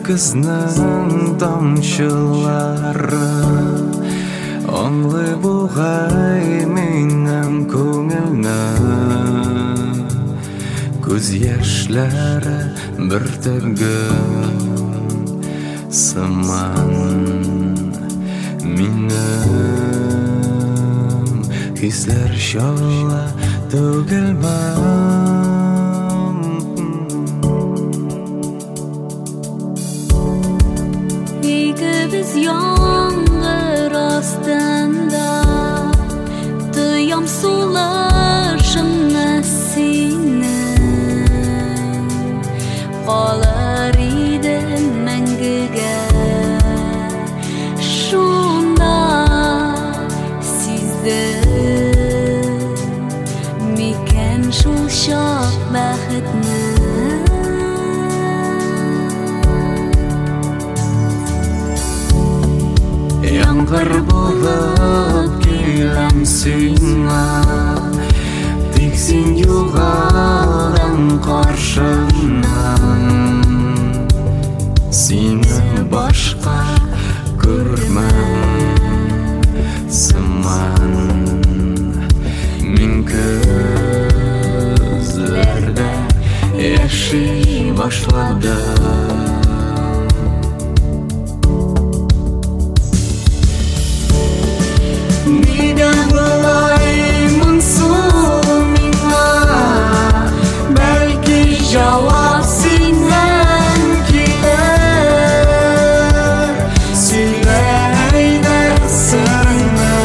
kızның тамшылары Оңлы бұғай менің көңілні Көз яшьләре бір тәгім Сыман минем Хисләр шала түгел Biz yağmur astında Duyam sulaşımna seni Qalar idin мәңгіге Şunda sizdir Miken şul şak бәхетні Яңғыр болып келем сиңа Тек сен юғалдан қаршымнан Сені башқа көрмем Сыман Мен көзлерде яши башладым Cevap senden gelir Söyleyde sırrını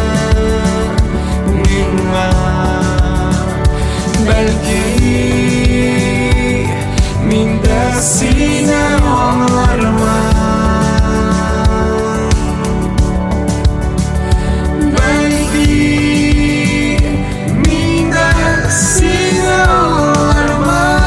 Minna Belki Min de seni anlarım Belki Min de seni anlarım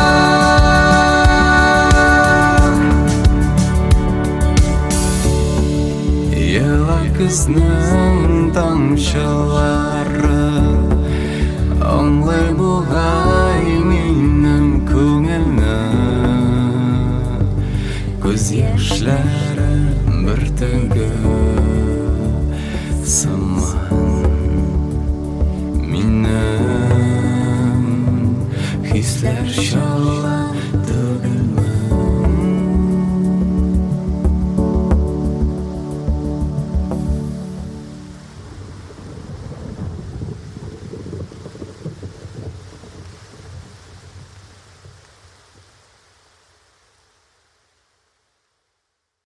Kızның тамшылары Оңлы бұғай менің көңілні Көз яшьләре бір тәгім Сыман Минем хисләр шала түгел